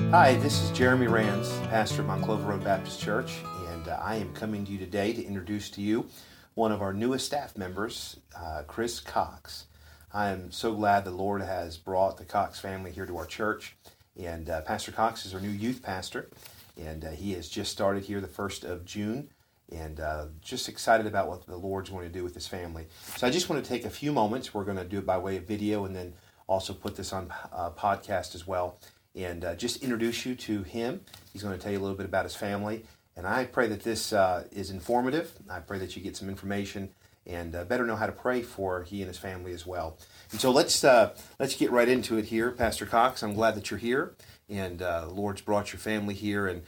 Hi, this is Jeremy Rands, pastor of Mount Clover Road Baptist Church, and I am coming to you today to introduce to you one of our newest staff members, Chris Cox. I am so glad the Lord has brought the Cox family here to our church, and Pastor Cox is our new youth pastor, and he has just started here the 1st of June, and just excited about what the Lord's going to do with his family. So I just want to take a few moments. We're going to do it by way of video and then also put this on podcast as well, and just introduce you to him. He's going to tell you a little bit about his family, and I pray that this is informative. I pray that you get some information and better know how to pray for he and his family as well. And so let's get right into it here, Pastor Cox. I'm glad that you're here, and the Lord's brought your family here. And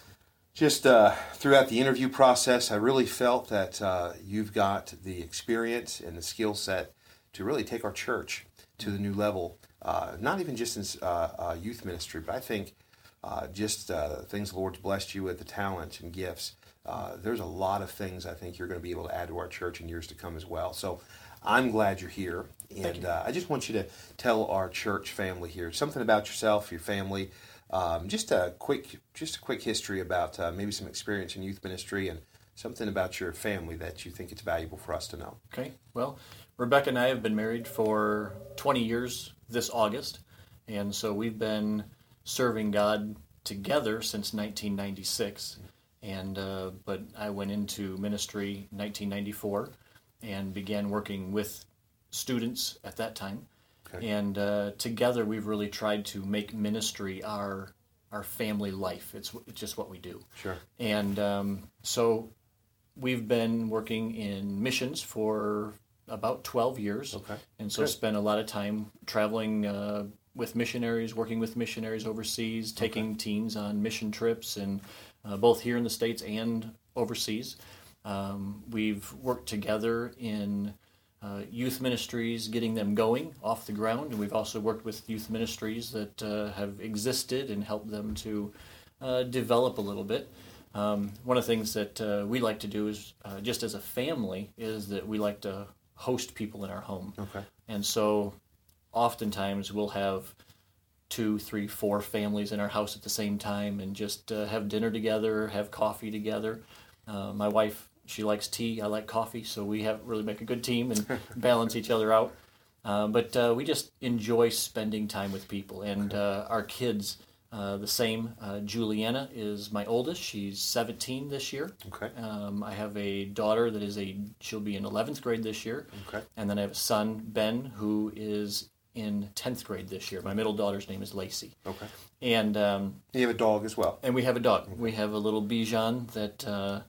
just throughout the interview process, I really felt that you've got the experience and the skill set to really take our church to the new level. Not even just in youth ministry, but I think just things the Lord's blessed you with, the talent and gifts. There's a lot of things I think you're going to be able to add to our church in years to come as well. So I'm glad you're here, and I just want you to tell our church family here something about yourself, your family, just a quick history about maybe some experience in youth ministry and something about your family that you think it's valuable for us to know. Okay. Well, Rebecca and I have been married for 20 years this August, and so we've been serving God together since 1996. And but I went into ministry in 1994 and began working with students at that time. Okay. And together we've really tried to make ministry our family life. It's just what we do. Sure. And so we've been working in missions for about 12 years. Okay. And so spent a lot of time traveling with missionaries, working with missionaries overseas, taking teens on mission trips, and both here in the States and overseas. We've worked together in youth ministries, getting them going off the ground, and we've also worked with youth ministries that have existed and helped them to develop a little bit. One of the things that we like to do is, just as a family, is that we like to host people in our home. Okay. And so oftentimes we'll have 2, 3, 4 families in our house at the same time and just have dinner together, have coffee together. My wife, she likes tea, I like coffee, so we really make a good team and balance each other out. But we just enjoy spending time with people. And our kids, the same. Juliana is my oldest. She's 17 this year. Okay. I have a daughter she'll be in 11th grade this year. Okay. And then I have a son, Ben, who is in 10th grade this year. My middle daughter's name is Lacey. Okay. And you have a dog as well. And we have a dog. Okay. We have a little Bichon that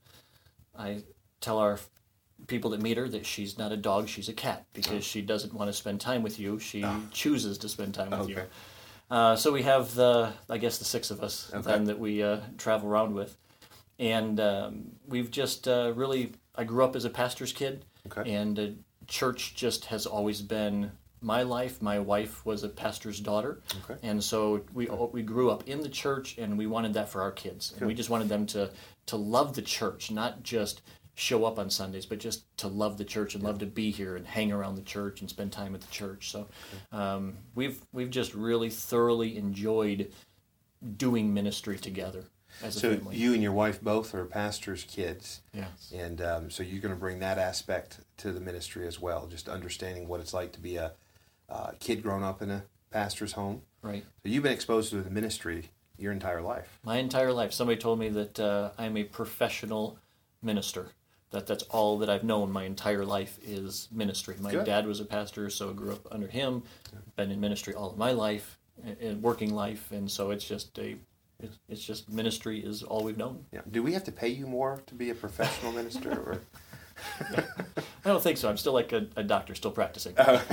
I tell our people that meet her that she's not a dog, she's a cat, because she doesn't want to spend time with you. She chooses to spend time with you. So we have the 6 of us then that we travel around with. And we've just I grew up as a pastor's kid, and church just has always been my life. My wife was a pastor's daughter, and so we grew up in the church, and we wanted that for our kids. And we just wanted them to love the church, not just show up on Sundays, but just to love the church and love to be here and hang around the church and spend time at the church. So we've just really thoroughly enjoyed doing ministry together as a family. So you and your wife both are pastors' kids. Yes. And so you're going to bring that aspect to the ministry as well, just understanding what it's like to be a kid growing up in a pastor's home. Right. So you've been exposed to the ministry your entire life. My entire life. Somebody told me that I'm a professional minister. That's all that I've known my entire life is ministry. My dad was a pastor, so I grew up under him. Been in ministry all of my life, in working life, and so it's just ministry is all we've known. Yeah. Do we have to pay you more to be a professional minister? Or? I don't think so. I'm still like a doctor, still practicing.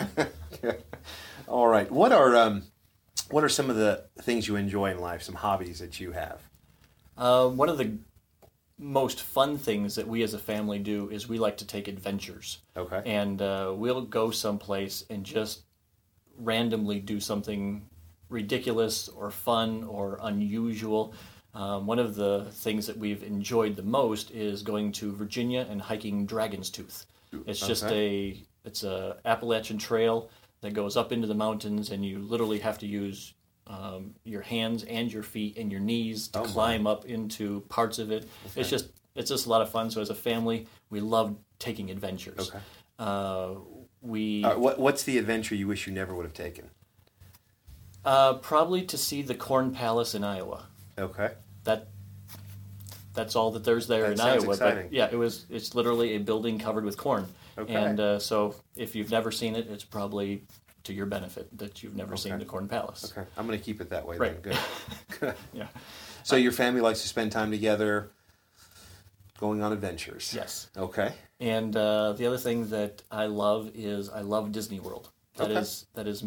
All right. What are some of the things you enjoy in life? Some hobbies that you have? One of the most fun things that we as a family do is we like to take adventures. Okay. And we'll go someplace and just randomly do something ridiculous or fun or unusual. One of the things that we've enjoyed the most is going to Virginia and hiking Dragon's Tooth. It's just it's a Appalachian trail that goes up into the mountains, and you literally have to use your hands and your feet and your knees to Oh, climb up into parts of it. Okay. It's just a lot of fun. So as a family, we love taking adventures. Okay. We What's the adventure you wish you never would have taken? probably to see the Corn Palace in Iowa. Okay. That's all that there's there That in sounds Iowa. exciting. But yeah, it's literally a building covered with corn. Okay. And so if you've never seen it, it's probably to your benefit that you've never seen Okay. the Corn Palace. Okay. I'm going to keep it that way Right. then. Good. Yeah. So your family likes to spend time together, going on adventures. Yes. Okay. And the other thing that I love is I love Disney World. That Okay. is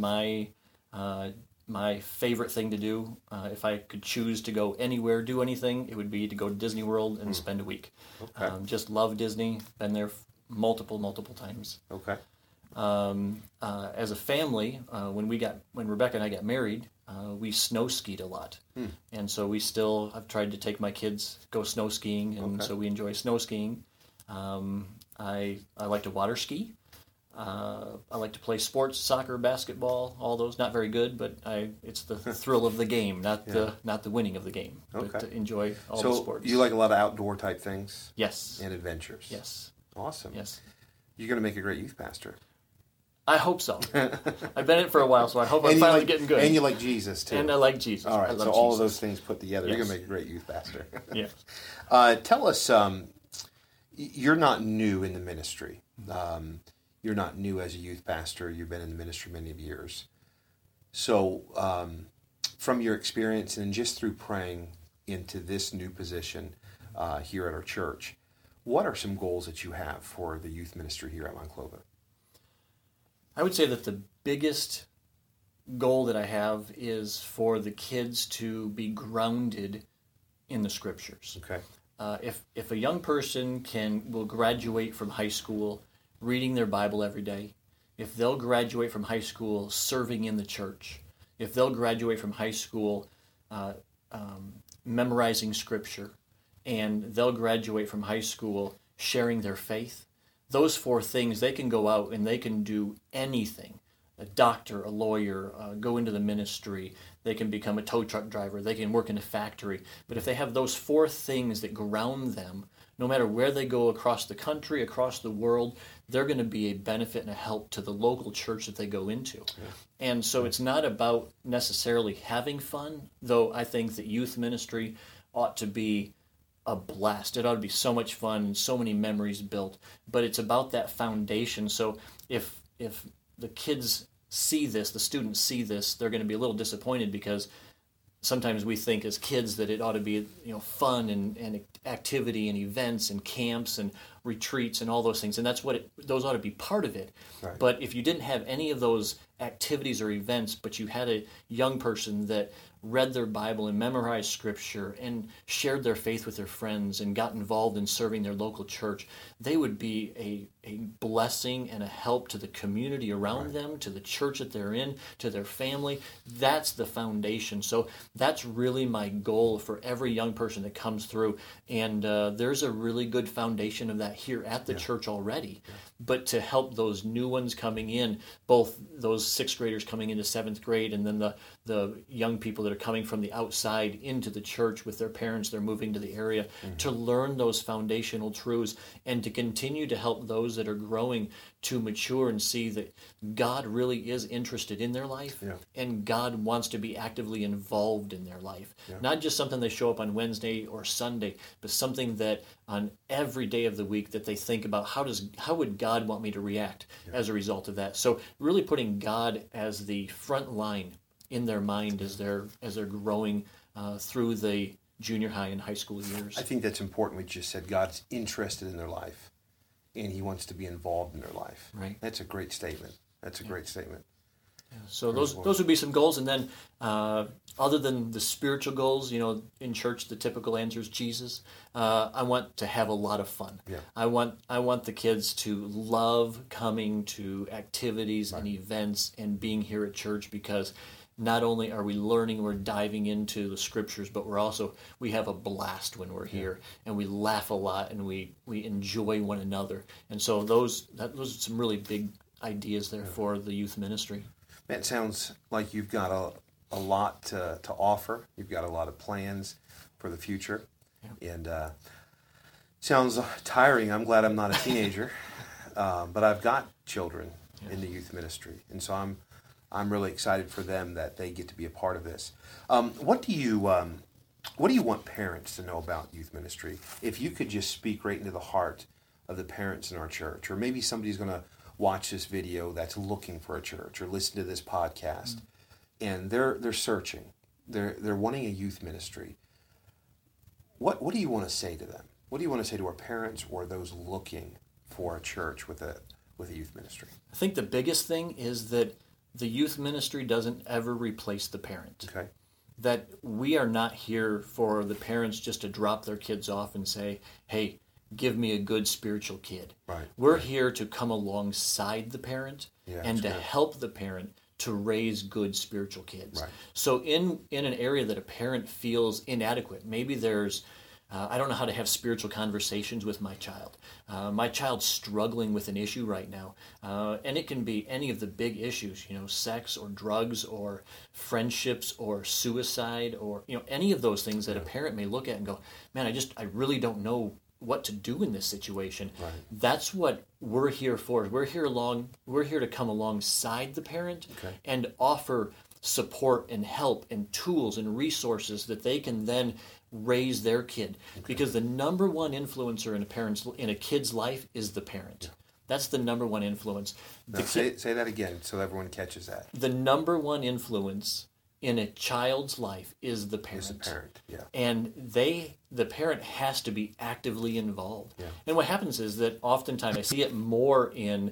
my favorite thing to do. If I could choose to go anywhere, do anything, it would be to go to Disney World and spend a week. Okay. Just love Disney. Been there multiple times. Okay. As a family, when Rebecca and I got married, we snow skied a lot, and so I've tried to take my kids go snow skiing, and Okay. so we enjoy snow skiing. I like to water ski. I like to play sports, soccer, basketball, all those. Not very good, but it's the thrill of the game, not the winning of the game. But Okay. to enjoy all the So sports. you like a lot of outdoor type things Yes. and adventures. Yes. Awesome. Yes. You're going to make a great youth pastor. I hope so. I've been in it for a while, so I hope I'm you finally like, getting good. And you like Jesus too. And I like Jesus. All I right. love So all of Jesus. those things put together, you're Yes. going to make a great youth pastor. Yes. Tell us, you're not new in the ministry. You're not new as a youth pastor. You've been in the ministry many years. So from your experience and just through praying into this new position here at our church, what are some goals that you have for the youth ministry here at Monclova? I would say that the biggest goal that I have is for the kids to be grounded in the scriptures. Okay. If a young person will graduate from high school reading their Bible every day, if they'll graduate from high school serving in the church, if they'll graduate from high school memorizing scripture, and they'll graduate from high school sharing their faith, those four things, they can go out and they can do anything. A doctor, a lawyer, go into the ministry, they can become a tow truck driver, they can work in a factory. But if they have those four things that ground them, no matter where they go across the country, across the world, they're going to be a benefit and a help to the local church that they go into. Yeah. And so it's not about necessarily having fun, though I think that youth ministry ought to be a blast. It ought to be so much fun and so many memories built. But it's about that foundation. So if the kids see this, the students see this, they're going to be a little disappointed because sometimes we think as kids that it ought to be fun and activity and events and camps and retreats and all those things, and those ought to be part of it. Right. But if you didn't have any of those activities or events, but you had a young person that read their Bible and memorized Scripture and shared their faith with their friends and got involved in serving their local church, they would be a blessing and a help to the community around them, to the church that they're in, to their family. That's the foundation. So that's really my goal for every young person that comes through. And there's a really good foundation of that here at the church already. Yeah. But to help those new ones coming in, both those sixth graders coming into seventh grade and then the young people that are coming from the outside into the church with their parents, they're moving to the area, to learn those foundational truths and to continue to help those that are growing to mature and see that God really is interested in their life and God wants to be actively involved in their life. Yeah. Not just something they show up on Wednesday or Sunday, but something that on every day of the week that they think about how would God want me to react as a result of that. So really putting God as the front line in their mind as they're growing through the junior high and high school years. I think that's important. We just said God's interested in their life, and He wants to be involved in their life. Right. That's a great statement. That's a great statement. Yeah. So those would be some goals, and then other than the spiritual goals, in church the typical answer is Jesus. I want to have a lot of fun. Yeah. I want the kids to love coming to activities and events and being here at church because not only are we learning, we're diving into the scriptures, but we have a blast when we're here, and we laugh a lot, and we enjoy one another. And so those are some really big ideas there for the youth ministry. That sounds like you've got a lot to offer. You've got a lot of plans for the future. Yeah. And sounds tiring. I'm glad I'm not a teenager, but I've got children in the youth ministry, and so I'm really excited for them that they get to be a part of this. What do you want parents to know about youth ministry? If you could just speak right into the heart of the parents in our church, or maybe somebody's going to watch this video that's looking for a church or listen to this podcast, and they're searching, they're wanting a youth ministry. What do you want to say to them? What do you want to say to our parents or those looking for a church with a youth ministry? I think the biggest thing is that the youth ministry doesn't ever replace the parent. Okay. That we are not here for the parents just to drop their kids off and say, hey, give me a good spiritual kid. Right. We're here to come alongside the parent and to good. help the parent to raise good spiritual kids. Right. So in an area that a parent feels inadequate, maybe there's I don't know how to have spiritual conversations with my child. My child's struggling with an issue right now, and it can be any of the big issues, sex or drugs or friendships or suicide or any of those things that a parent may look at and go, man, I really don't know what to do in this situation. Right. That's what we're here for. We're here to come alongside the parent and offer support and help and tools and resources that they can then raise their kid. Because the number one influencer in a kid's life is the parent. That's the number one influence. Now, say that again so everyone catches that. The number one influence in a child's life is the parent. Is the parent, yeah. And the parent has to be actively involved. Yeah. And what happens is that oftentimes I see it more in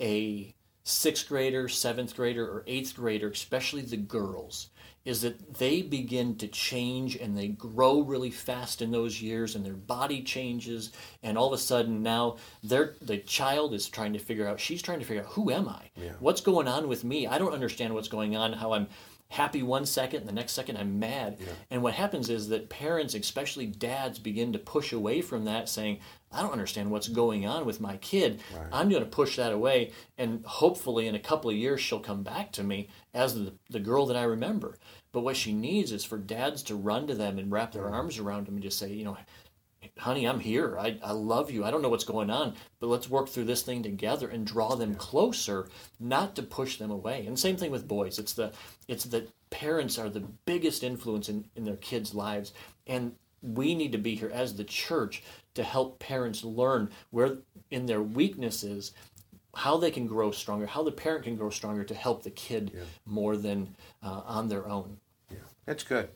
a 6th grader, 7th grader, or 8th grader, especially the girls, is that they begin to change and they grow really fast in those years and their body changes, and all of a sudden now the child is trying to figure out, who am I? Yeah. What's going on with me? I don't understand what's going on, how I'm happy one second and the next second I'm mad. Yeah. And what happens is that parents, especially dads, begin to push away from that, saying, I don't understand what's going on with my kid. Right. I'm going to push that away, and hopefully in a couple of years she'll come back to me as the girl that I remember. But what she needs is for dads to run to them and wrap their arms around them and just say, honey, I'm here. I love you. I don't know what's going on, but let's work through this thing together and draw them closer, not to push them away. And same thing with boys. It's that parents are the biggest influence in their kids' lives, and we need to be here as the church to help parents learn where in their weaknesses, how they can grow stronger, how the parent can grow stronger to help the kid more than on their own. Yeah, that's good.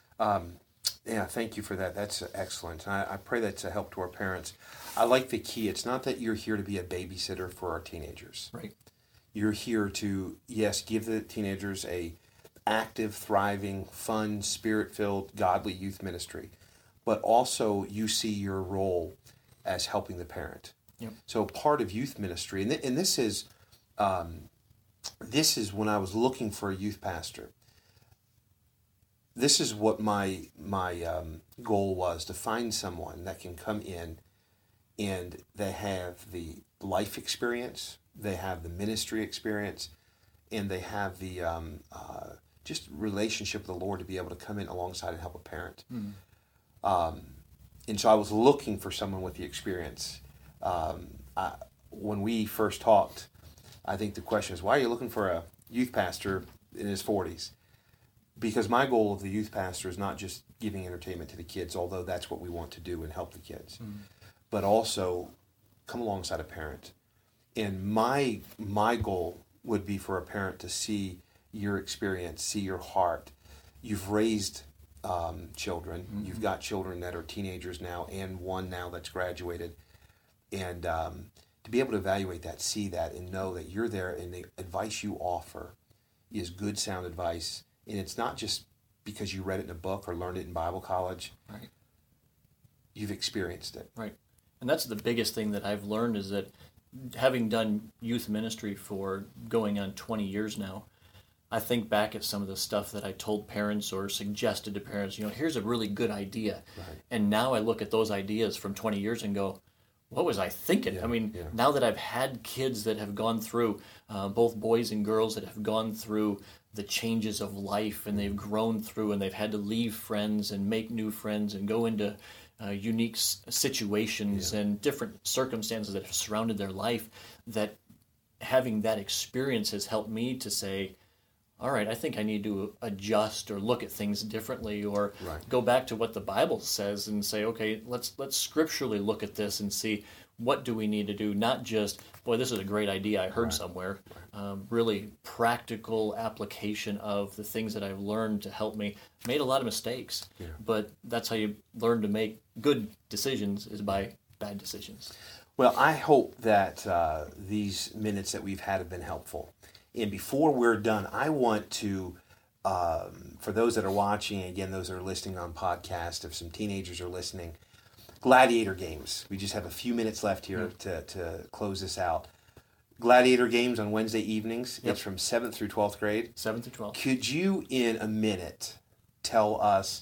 Thank you for that. That's excellent. I pray that's a help to our parents. I like the key. It's not that you're here to be a babysitter for our teenagers. Right. You're here to, yes, give the teenagers a active, thriving, fun, spirit-filled, godly youth ministry. But also you see your role as helping the parent. Yep. So part of youth ministry, and this is when I was looking for a youth pastor. This is what my goal was, to find someone that can come in and they have the life experience, they have the ministry experience, and they have the just relationship with the Lord to be able to come in alongside and help a parent. And so I was looking for someone with the experience. When we first talked, I think the question is, why are you looking for a youth pastor in his 40s? Because my goal of the youth pastor is not just giving entertainment to the kids, although that's what we want to do and help the kids, but also come alongside a parent. And my goal would be for a parent to see your experience, see your heart. You've raised children. You've got children that are teenagers now and one now that's graduated. And to be able to evaluate that, see that, and know that you're there and the advice you offer is good, sound advice. And it's not just because you read it in a book or learned it in Bible college. Right. You've experienced it. Right. And that's the biggest thing that I've learned, is that having done youth ministry for going on 20 years now, I think back at some of the stuff that I told parents or suggested to parents, here's a really good idea. Right. And now I look at those ideas from 20 years and go, what was I thinking? Now that I've had kids that have gone through, both boys and girls that have gone through the changes of life, and they've grown through, and they've had to leave friends and make new friends and go into unique situations and different circumstances that have surrounded their life, that having that experience has helped me to say, all right, I think I need to adjust or look at things differently, or go back to what the Bible says and say, okay, let's scripturally look at this and see, what do we need to do? Not just, boy, this is a great idea I heard somewhere. Really practical application of the things that I've learned to help me. Made a lot of mistakes, but that's how you learn to make good decisions, is by bad decisions. Well, I hope that these minutes that we've had have been helpful. And before we're done, I want to, for those that are watching, again, those that are listening on podcast, if some teenagers are listening, Gladiator Games. We just have a few minutes left here to close this out. Gladiator Games on Wednesday evenings. It's from 7th through 12th grade. 7th through 12th. Could you, in a minute, tell us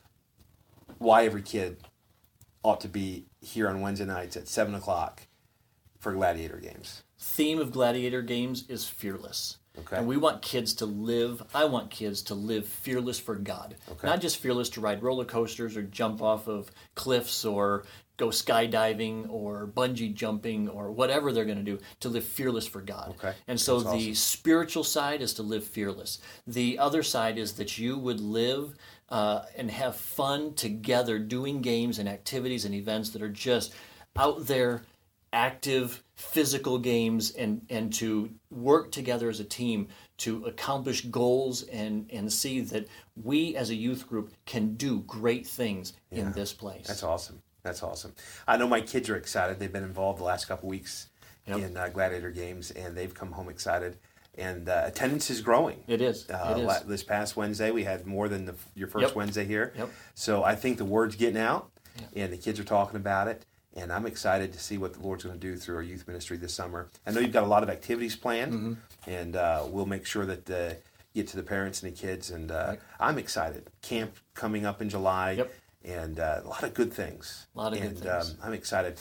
why every kid ought to be here on Wednesday nights at 7 o'clock for Gladiator Games? Theme of Gladiator Games is fearless. Okay. And we want kids to live, I want kids to live fearless for God. Okay. Not just fearless to ride roller coasters or jump off of cliffs or go skydiving or bungee jumping or whatever they're going to do, to live fearless for God. Okay. And so the spiritual side is to live fearless. The other side is that you would live and have fun together doing games and activities and events that are just out there, active physical games, and to work together as a team to accomplish goals and see that we as a youth group can do great things in this place. That's awesome. That's awesome. I know my kids are excited. They've been involved the last couple of weeks in Gladiator Games, and they've come home excited. And attendance is growing. It is. This past Wednesday, we had more than your first Wednesday here. Yep. So I think the word's getting out, and the kids are talking about it. And I'm excited to see what the Lord's going to do through our youth ministry this summer. I know you've got a lot of activities planned, and we'll make sure that get to the parents and the kids. And I'm excited. Camp coming up in July, and a lot of good things. Good things. I'm excited.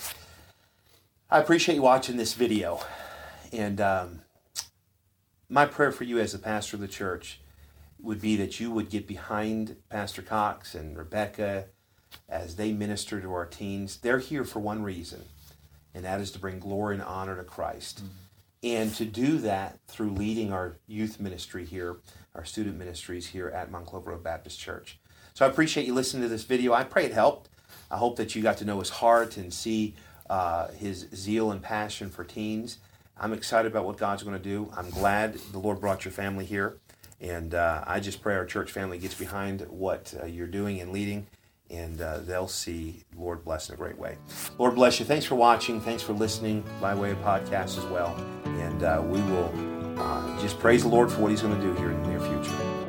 I appreciate you watching this video. And my prayer for you as the pastor of the church would be that you would get behind Pastor Cox and Rebecca as they minister to our teens. They're here for one reason, and that is to bring glory and honor to Christ. And to do that through leading our youth ministry here, our student ministries here at Mount Clover Road Baptist Church. So I appreciate you listening to this video. I pray it helped. I hope that you got to know his heart and see his zeal and passion for teens. I'm excited about what God's going to do. I'm glad the Lord brought your family here. And I just pray our church family gets behind what you're doing and leading, and they'll see the Lord bless in a great way. Lord bless you. Thanks for watching. Thanks for listening by way of podcast as well. And we will just praise the Lord for what he's going to do here in the near future.